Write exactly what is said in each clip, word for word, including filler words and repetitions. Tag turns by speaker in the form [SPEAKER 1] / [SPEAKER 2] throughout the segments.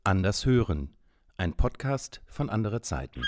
[SPEAKER 1] Anders hören, ein Podcast von Andere Zeiten.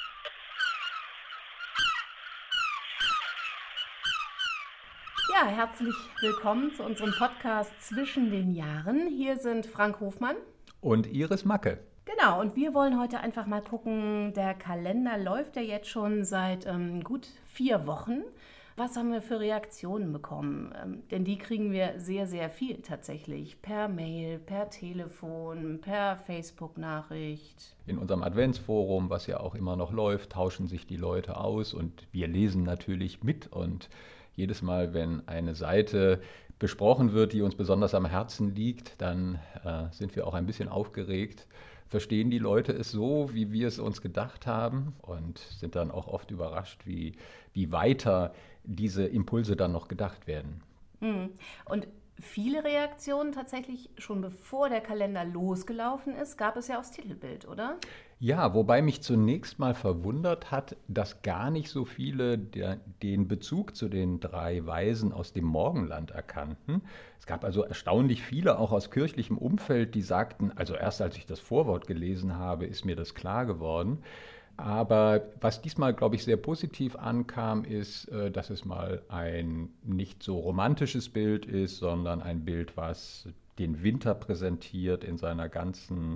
[SPEAKER 2] Ja, herzlich willkommen zu unserem Podcast Zwischen den Jahren. Hier sind Frank Hofmann
[SPEAKER 3] und Iris Macke.
[SPEAKER 2] Genau, und wir wollen heute einfach mal gucken, der Kalender läuft ja jetzt schon seit ähm, gut vier Wochen. Was haben wir für Reaktionen bekommen? Ähm, denn die kriegen wir sehr, sehr viel tatsächlich. Per Mail, per Telefon, per Facebook-Nachricht.
[SPEAKER 3] In unserem Adventsforum, was ja auch immer noch läuft, tauschen sich die Leute aus und wir lesen natürlich mit. Und jedes Mal, wenn eine Seite besprochen wird, die uns besonders am Herzen liegt, dann äh, sind wir auch ein bisschen aufgeregt. Verstehen die Leute es so, wie wir es uns gedacht haben, und sind dann auch oft überrascht, wie, wie weiter diese Impulse dann noch gedacht werden.
[SPEAKER 2] Und viele Reaktionen tatsächlich schon bevor der Kalender losgelaufen ist, gab es ja aufs Titelbild, oder?
[SPEAKER 3] Ja, wobei mich zunächst mal verwundert hat, dass gar nicht so viele der, den Bezug zu den drei Weisen aus dem Morgenland erkannten. Es gab also erstaunlich viele, auch aus kirchlichem Umfeld, die sagten, also erst als ich das Vorwort gelesen habe, ist mir das klar geworden. Aber was diesmal, glaube ich, sehr positiv ankam, ist, dass es mal ein nicht so romantisches Bild ist, sondern ein Bild, was den Winter präsentiert in seiner ganzen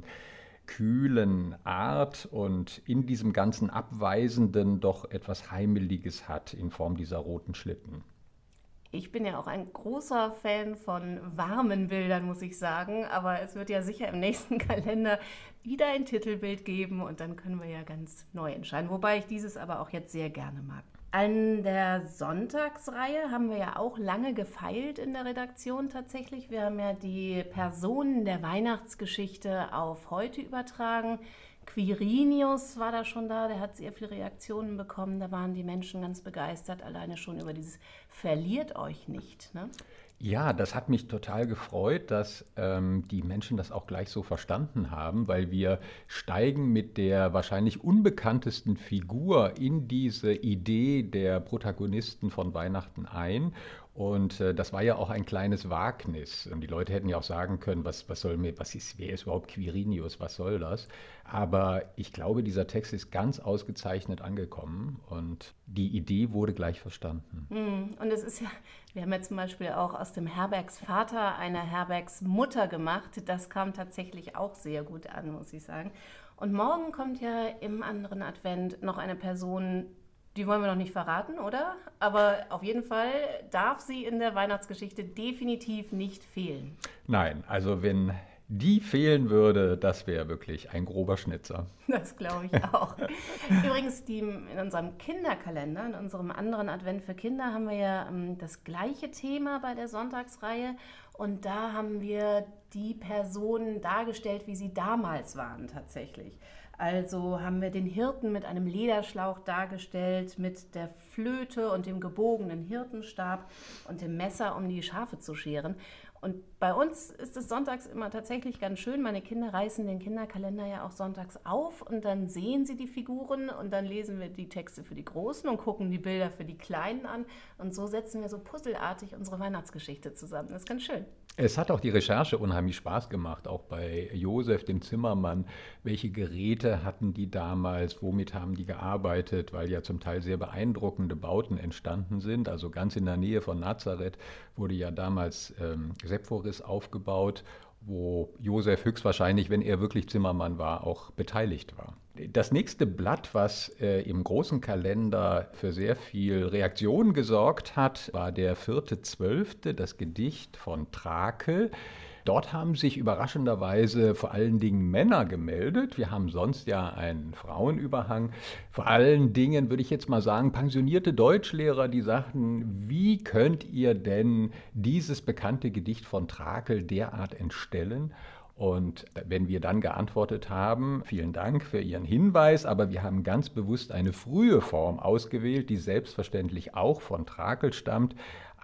[SPEAKER 3] kühlen Art und in diesem ganzen Abweisenden doch etwas Heimeliges hat in Form dieser roten Schlitten.
[SPEAKER 2] Ich bin ja auch ein großer Fan von warmen Bildern, muss ich sagen. Aber es wird ja sicher im nächsten Kalender wieder ein Titelbild geben und dann können wir ja ganz neu entscheiden. Wobei ich dieses aber auch jetzt sehr gerne mag. An der Sonntagsreihe haben wir ja auch lange gefeilt in der Redaktion tatsächlich. Wir haben ja die Personen der Weihnachtsgeschichte auf heute übertragen. Quirinius war da schon da, der hat sehr viele Reaktionen bekommen. Da waren die Menschen ganz begeistert, alleine schon über dieses Verliert euch nicht, ne?
[SPEAKER 3] Ja, das hat mich total gefreut, dass ähm, die Menschen das auch gleich so verstanden haben, weil wir steigen mit der wahrscheinlich unbekanntesten Figur in diese Idee der Protagonisten von Weihnachten ein. Und äh, das war ja auch ein kleines Wagnis. Und die Leute hätten ja auch sagen können, was, was soll mir, was ist, wer ist überhaupt Quirinius, was soll das? Aber ich glaube, dieser Text ist ganz ausgezeichnet angekommen und die Idee wurde gleich verstanden.
[SPEAKER 2] Und es ist ja, wir haben ja zum Beispiel auch aus dem Herbergsvater eine Herbergsmutter gemacht. Das kam tatsächlich auch sehr gut an, muss ich sagen. Und morgen kommt ja im anderen Advent noch eine Person, die wollen wir noch nicht verraten, oder? Aber auf jeden Fall darf sie in der Weihnachtsgeschichte definitiv nicht fehlen.
[SPEAKER 3] Nein, also wenn die fehlen würde, das wäre wirklich ein grober Schnitzer.
[SPEAKER 2] Das glaube ich auch. Übrigens, die, in unserem Kinderkalender, in unserem anderen Advent für Kinder, haben wir ja ähm, das gleiche Thema bei der Sonntagsreihe. Und da haben wir die Personen dargestellt, wie sie damals waren tatsächlich. Also haben wir den Hirten mit einem Lederschlauch dargestellt, mit der Flöte und dem gebogenen Hirtenstab und dem Messer, um die Schafe zu scheren. Und bei uns ist es sonntags immer tatsächlich ganz schön. Meine Kinder reißen den Kinderkalender ja auch sonntags auf und dann sehen sie die Figuren und dann lesen wir die Texte für die Großen und gucken die Bilder für die Kleinen an. Und so setzen wir so puzzelartig unsere Weihnachtsgeschichte zusammen. Das ist ganz schön.
[SPEAKER 3] Es hat auch die Recherche unheimlich Spaß gemacht, auch bei Josef, dem Zimmermann. Welche Geräte hatten die damals, womit haben die gearbeitet, weil ja zum Teil sehr beeindruckende Bauten entstanden sind. Also ganz in der Nähe von Nazareth wurde ja damals ähm, Sepphoris aufgebaut, wo Josef höchstwahrscheinlich, wenn er wirklich Zimmermann war, auch beteiligt war. Das nächste Blatt, was äh, im großen Kalender für sehr viel Reaktion gesorgt hat, war der vierte zwölfte, das Gedicht von Trakel. Dort haben sich überraschenderweise vor allen Dingen Männer gemeldet. Wir haben sonst ja einen Frauenüberhang. Vor allen Dingen würde ich jetzt mal sagen, pensionierte Deutschlehrer, die sagten, wie könnt ihr denn dieses bekannte Gedicht von Trakel derart entstellen? Und wenn wir dann geantwortet haben, vielen Dank für Ihren Hinweis, aber wir haben ganz bewusst eine frühe Form ausgewählt, die selbstverständlich auch von Trakel stammt,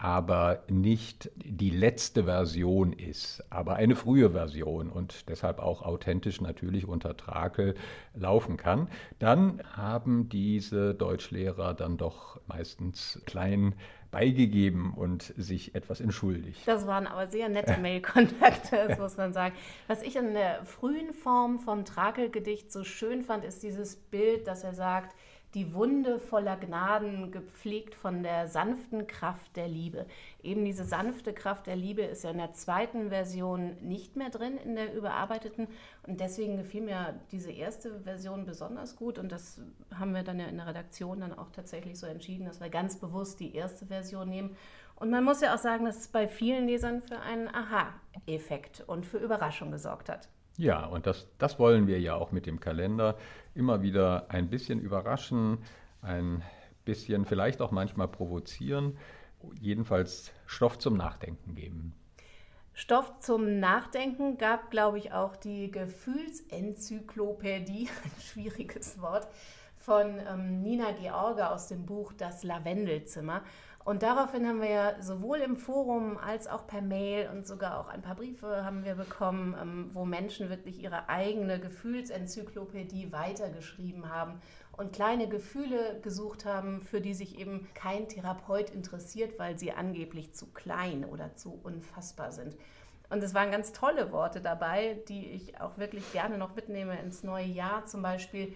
[SPEAKER 3] aber nicht die letzte Version ist, aber eine frühe Version und deshalb auch authentisch natürlich unter Trakel laufen kann, dann haben diese Deutschlehrer dann doch meistens klein beigegeben und sich etwas entschuldigt.
[SPEAKER 2] Das waren aber sehr nette Mail-Kontakte, das muss man sagen. Was ich in der frühen Form vom Trakel-Gedicht so schön fand, ist dieses Bild, dass er sagt, die Wunde voller Gnaden, gepflegt von der sanften Kraft der Liebe. Eben diese sanfte Kraft der Liebe ist ja in der zweiten Version nicht mehr drin, in der überarbeiteten. Und deswegen gefiel mir diese erste Version besonders gut. Und das haben wir dann ja in der Redaktion dann auch tatsächlich so entschieden, dass wir ganz bewusst die erste Version nehmen. Und man muss ja auch sagen, dass es bei vielen Lesern für einen Aha-Effekt und für Überraschung gesorgt hat.
[SPEAKER 3] Ja, und das, das wollen wir ja auch mit dem Kalender immer wieder ein bisschen überraschen, ein bisschen vielleicht auch manchmal provozieren, jedenfalls Stoff zum Nachdenken geben.
[SPEAKER 2] Stoff zum Nachdenken gab, glaube ich, auch die Gefühlsenzyklopädie, ein schwieriges Wort, von ähm, Nina George aus dem Buch Das Lavendelzimmer. Und daraufhin haben wir ja sowohl im Forum als auch per Mail und sogar auch ein paar Briefe haben wir bekommen, ähm, wo Menschen wirklich ihre eigene Gefühlsenzyklopädie weitergeschrieben haben und kleine Gefühle gesucht haben, für die sich eben kein Therapeut interessiert, weil sie angeblich zu klein oder zu unfassbar sind. Und es waren ganz tolle Worte dabei, die ich auch wirklich gerne noch mitnehme ins neue Jahr, zum Beispiel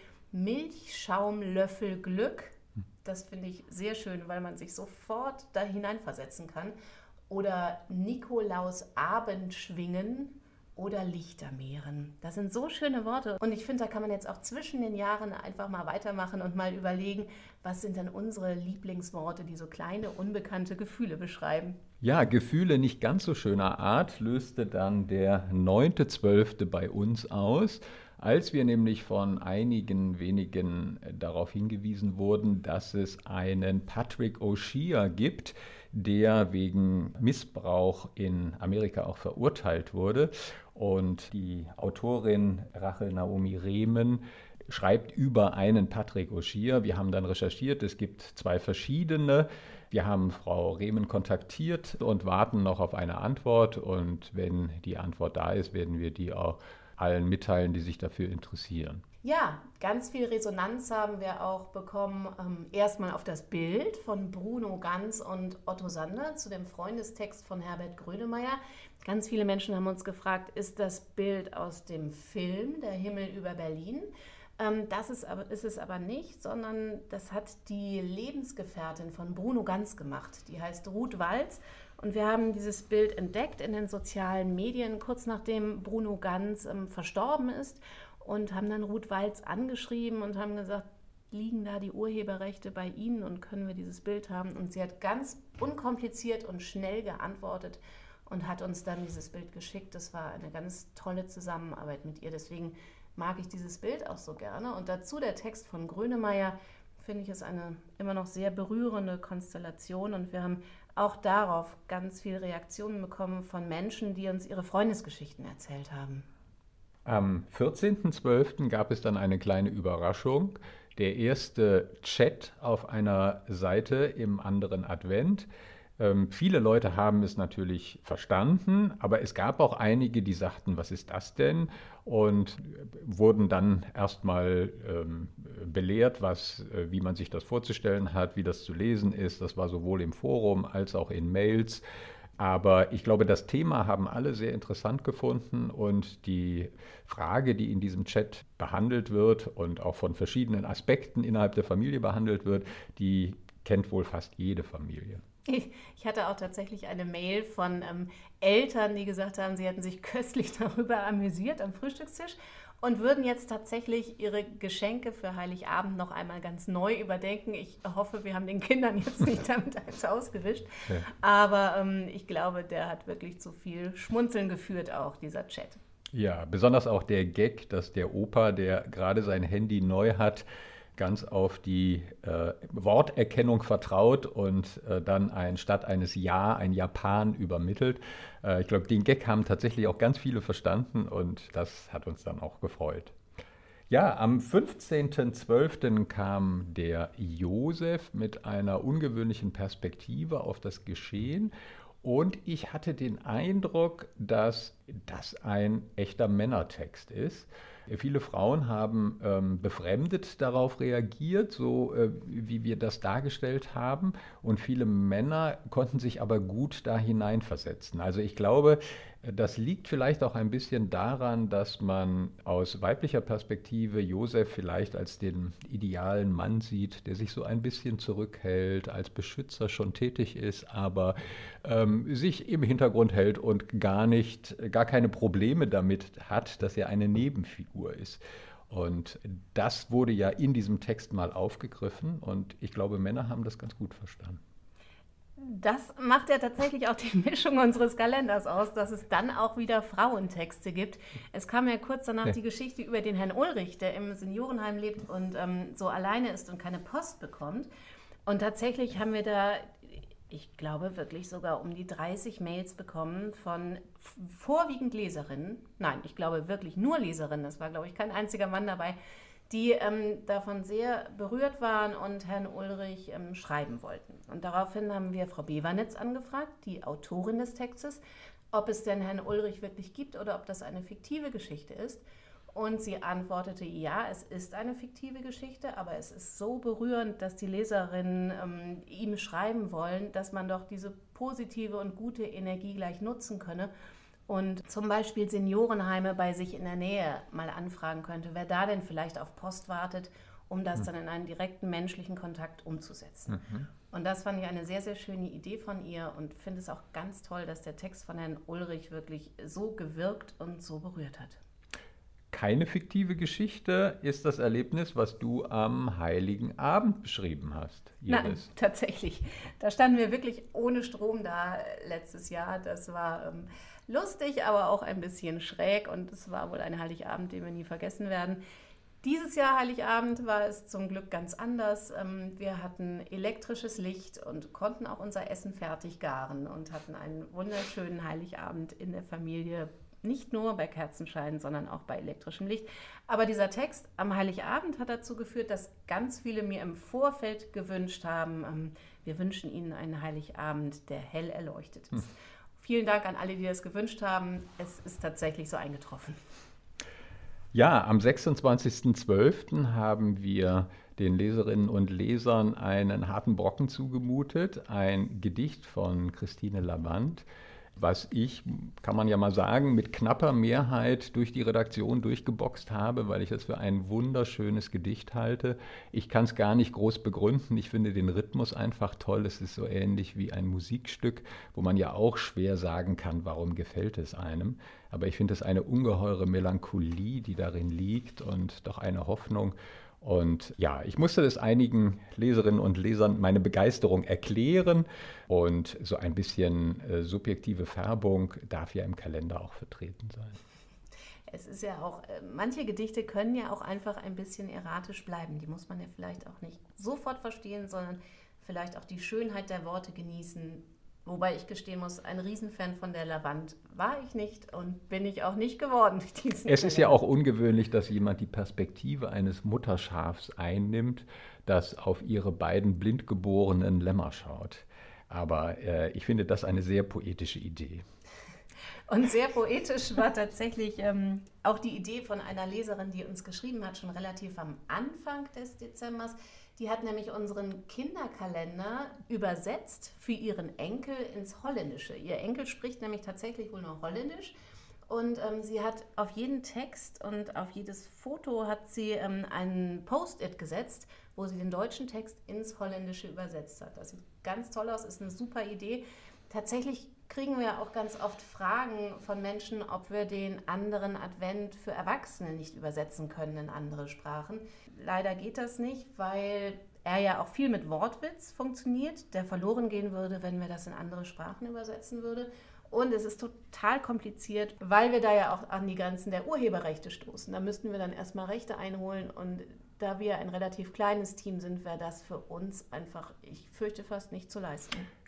[SPEAKER 2] Milchschaumlöffel Glück. Das finde ich sehr schön, weil man sich sofort da hineinversetzen kann. Oder Nikolaus Abendschwingen oder Lichtermeeren. Das sind so schöne Worte. Und ich finde, da kann man jetzt auch zwischen den Jahren einfach mal weitermachen und mal überlegen, was sind denn unsere Lieblingsworte, die so kleine, unbekannte Gefühle beschreiben.
[SPEAKER 3] Ja, Gefühle nicht ganz so schöner Art löste dann der neunte zwölfte bei uns aus, als wir nämlich von einigen wenigen darauf hingewiesen wurden, dass es einen Patrick O'Shea gibt, der wegen Missbrauch in Amerika auch verurteilt wurde. Und die Autorin Rachel Naomi Rehmen schreibt über einen Patrick O'Shea. Wir haben dann recherchiert, es gibt zwei verschiedene. Wir haben Frau Rehmen kontaktiert und warten noch auf eine Antwort. Und wenn die Antwort da ist, werden wir die auch allen mitteilen, die sich dafür interessieren.
[SPEAKER 2] Ja, ganz viel Resonanz haben wir auch bekommen. Ähm, erstmal auf das Bild von Bruno Ganz und Otto Sander zu dem Freundestext von Herbert Grönemeyer. Ganz viele Menschen haben uns gefragt, ist das Bild aus dem Film Der Himmel über Berlin? Ähm, das ist, aber, ist es aber nicht, sondern das hat die Lebensgefährtin von Bruno Ganz gemacht. Die heißt Ruth Walz. Und wir haben dieses Bild entdeckt in den sozialen Medien, kurz nachdem Bruno Ganz ähm, verstorben ist, und haben dann Ruth Walz angeschrieben und haben gesagt, liegen da die Urheberrechte bei Ihnen und können wir dieses Bild haben? Und sie hat ganz unkompliziert und schnell geantwortet und hat uns dann dieses Bild geschickt. Das war eine ganz tolle Zusammenarbeit mit ihr. Deswegen mag ich dieses Bild auch so gerne. Und dazu der Text von Grönemeyer, finde ich, ist eine immer noch sehr berührende Konstellation. Und wir haben auch darauf ganz viele Reaktionen bekommen von Menschen, die uns ihre Freundesgeschichten erzählt haben.
[SPEAKER 3] Am vierzehnten zwölften gab es dann eine kleine Überraschung. Der erste Chat auf einer Seite im anderen Advent. Ähm, viele Leute haben es natürlich verstanden, aber es gab auch einige, die sagten, was ist das denn? Und wurden dann erstmal ähm, belehrt, was, äh, wie man sich das vorzustellen hat, wie das zu lesen ist. Das war sowohl im Forum als auch in Mails. Aber ich glaube, das Thema haben alle sehr interessant gefunden und die Frage, die in diesem Chat behandelt wird und auch von verschiedenen Aspekten innerhalb der Familie behandelt wird, die kennt wohl fast jede Familie.
[SPEAKER 2] Ich hatte auch tatsächlich eine Mail von ähm, Eltern, die gesagt haben, sie hätten sich köstlich darüber amüsiert am Frühstückstisch und würden jetzt tatsächlich ihre Geschenke für Heiligabend noch einmal ganz neu überdenken. Ich hoffe, wir haben den Kindern jetzt nicht damit eins ausgewischt. Ja. Aber ähm, ich glaube, der hat wirklich zu viel Schmunzeln geführt, auch dieser Chat.
[SPEAKER 3] Ja, besonders auch der Gag, dass der Opa, der gerade sein Handy neu hat, ganz auf die äh, Worterkennung vertraut und äh, dann ein, statt eines Ja ein Japan übermittelt. Äh, ich glaube, den Gag haben tatsächlich auch ganz viele verstanden und das hat uns dann auch gefreut. Ja, am fünfzehnten zwölften kam der Josef mit einer ungewöhnlichen Perspektive auf das Geschehen. Und ich hatte den Eindruck, dass das ein echter Männertext ist. Viele Frauen haben ähm, befremdet darauf reagiert, so äh, wie wir das dargestellt haben. Und viele Männer konnten sich aber gut da hineinversetzen. Also ich glaube, das liegt vielleicht auch ein bisschen daran, dass man aus weiblicher Perspektive Josef vielleicht als den idealen Mann sieht, der sich so ein bisschen zurückhält, als Beschützer schon tätig ist, aber ähm, sich im Hintergrund hält und gar nicht, gar keine Probleme damit hat, dass er eine Nebenfigur ist. Und das wurde ja in diesem Text mal aufgegriffen und ich glaube, Männer haben das ganz gut verstanden.
[SPEAKER 2] Das macht ja tatsächlich auch die Mischung unseres Kalenders aus, dass es dann auch wieder Frauentexte gibt. Es kam ja kurz danach ja. die Geschichte über den Herrn Ulrich, der im Seniorenheim lebt und ähm, so alleine ist und keine Post bekommt. Und tatsächlich haben wir da, ich glaube wirklich sogar um die dreißig Mails bekommen von vorwiegend Leserinnen. Nein, ich glaube wirklich nur Leserinnen. Es war, glaube ich, kein einziger Mann dabei, die ähm, davon sehr berührt waren und Herrn Ulrich ähm, schreiben wollten. Und daraufhin haben wir Frau Bewanitz angefragt, die Autorin des Textes, ob es denn Herrn Ulrich wirklich gibt oder ob das eine fiktive Geschichte ist. Und sie antwortete, ja, es ist eine fiktive Geschichte, aber es ist so berührend, dass die Leserinnen ähm, ihm schreiben wollen, dass man doch diese positive und gute Energie gleich nutzen könne. Und zum Beispiel Seniorenheime bei sich in der Nähe mal anfragen könnte, wer da denn vielleicht auf Post wartet, um das dann in einen direkten menschlichen Kontakt umzusetzen. Mhm. Und das fand ich eine sehr, sehr schöne Idee von ihr und finde es auch ganz toll, dass der Text von Herrn Ulrich wirklich so gewirkt und so berührt hat.
[SPEAKER 3] Keine fiktive Geschichte ist das Erlebnis, was du am Heiligen Abend beschrieben hast, Iris.
[SPEAKER 2] Nein, tatsächlich. Da standen wir wirklich ohne Strom da letztes Jahr. Das war ähm, lustig, aber auch ein bisschen schräg und es war wohl ein Heiligabend, den wir nie vergessen werden. Dieses Jahr Heiligabend war es zum Glück ganz anders. Wir hatten elektrisches Licht und konnten auch unser Essen fertig garen und hatten einen wunderschönen Heiligabend in der Familie. Nicht nur bei Kerzenschein, sondern auch bei elektrischem Licht. Aber dieser Text am Heiligabend hat dazu geführt, dass ganz viele mir im Vorfeld gewünscht haben, wir wünschen Ihnen einen Heiligabend, der hell erleuchtet ist. Hm. Vielen Dank an alle, die das gewünscht haben. Es ist tatsächlich so eingetroffen.
[SPEAKER 3] Ja, am sechsundzwanzigsten zwölften haben wir den Leserinnen und Lesern einen harten Brocken zugemutet, ein Gedicht von Christine Lavand, was ich, kann man ja mal sagen, mit knapper Mehrheit durch die Redaktion durchgeboxt habe, weil ich es für ein wunderschönes Gedicht halte. Ich kann es gar nicht groß begründen. Ich finde den Rhythmus einfach toll. Es ist so ähnlich wie ein Musikstück, wo man ja auch schwer sagen kann, warum gefällt es einem. Aber ich finde es eine ungeheure Melancholie, die darin liegt und doch eine Hoffnung. Und ja, ich musste das einigen Leserinnen und Lesern meine Begeisterung erklären und so ein bisschen äh, subjektive Färbung darf ja im Kalender auch vertreten sein.
[SPEAKER 2] Es ist ja auch, äh, manche Gedichte können ja auch einfach ein bisschen erratisch bleiben. Die muss man ja vielleicht auch nicht sofort verstehen, sondern vielleicht auch die Schönheit der Worte genießen. Wobei ich gestehen muss, ein Riesenfan von der Lavand war ich nicht und bin ich auch nicht geworden.
[SPEAKER 3] Es ist ja auch ungewöhnlich, dass jemand die Perspektive eines Mutterschafs einnimmt, das auf ihre beiden blindgeborenen Lämmer schaut. Aber äh, ich finde das eine sehr poetische Idee.
[SPEAKER 2] Und sehr poetisch war tatsächlich ähm, auch die Idee von einer Leserin, die uns geschrieben hat, schon relativ am Anfang des Dezembers. Die hat nämlich unseren Kinderkalender übersetzt für ihren Enkel ins Holländische. Ihr Enkel spricht nämlich tatsächlich wohl nur Holländisch. Und ähm, sie hat auf jeden Text und auf jedes Foto hat sie ähm, einen Post-it gesetzt, wo sie den deutschen Text ins Holländische übersetzt hat. Das sieht ganz toll aus, ist eine super Idee. Tatsächlich kriegen wir auch ganz oft Fragen von Menschen, ob wir den anderen Advent für Erwachsene nicht übersetzen können in andere Sprachen. Leider geht das nicht, weil er ja auch viel mit Wortwitz funktioniert, der verloren gehen würde, wenn wir das in andere Sprachen übersetzen würden. Und es ist total kompliziert, weil wir da ja auch an die Grenzen der Urheberrechte stoßen. Da müssten wir dann erstmal Rechte einholen und da wir ein relativ kleines Team sind, wäre das für uns einfach, ich fürchte fast nicht zu leisten.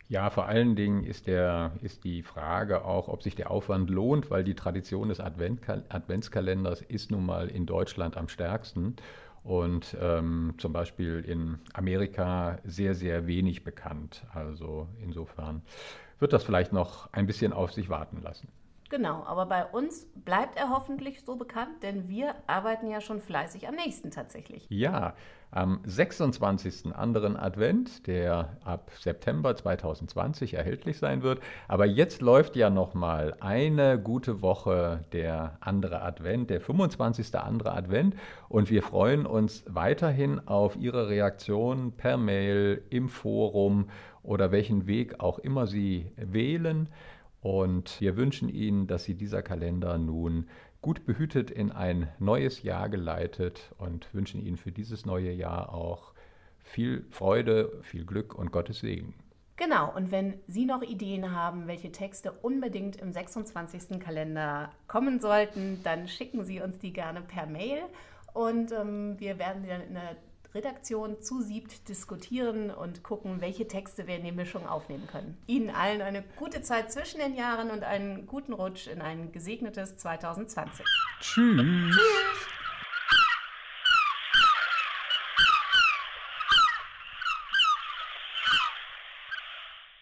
[SPEAKER 3] Ja, vor allen Dingen ist, der, ist die Frage auch, ob sich der Aufwand lohnt, weil die Tradition des Adventka- Adventskalenders ist nun mal in Deutschland am stärksten und ähm, zum Beispiel in Amerika sehr, sehr wenig bekannt. Also insofern wird das vielleicht noch ein bisschen auf sich warten lassen.
[SPEAKER 2] Genau, aber bei uns bleibt er hoffentlich so bekannt, denn wir arbeiten ja schon fleißig am nächsten tatsächlich.
[SPEAKER 3] Ja, am sechsundzwanzigsten anderen Advent, der ab September zwanzig zwanzig erhältlich sein wird. Aber jetzt läuft ja noch mal eine gute Woche der andere Advent, der fünfundzwanzigste andere Advent. Und wir freuen uns weiterhin auf Ihre Reaktion per Mail, im Forum oder welchen Weg auch immer Sie wählen. Und wir wünschen Ihnen, dass Sie dieser Kalender nun gut behütet in ein neues Jahr geleitet und wünschen Ihnen für dieses neue Jahr auch viel Freude, viel Glück und Gottes Segen.
[SPEAKER 2] Genau, und wenn Sie noch Ideen haben, welche Texte unbedingt im sechsundzwanzigsten Kalender kommen sollten, dann schicken Sie uns die gerne per Mail und ähm, wir werden die dann in der Redaktion zu siebt diskutieren und gucken, welche Texte wir in die Mischung aufnehmen können. Ihnen allen eine gute Zeit zwischen den Jahren und einen guten Rutsch in ein gesegnetes zwanzig zwanzig.
[SPEAKER 3] Tschüss.
[SPEAKER 2] Tschüss.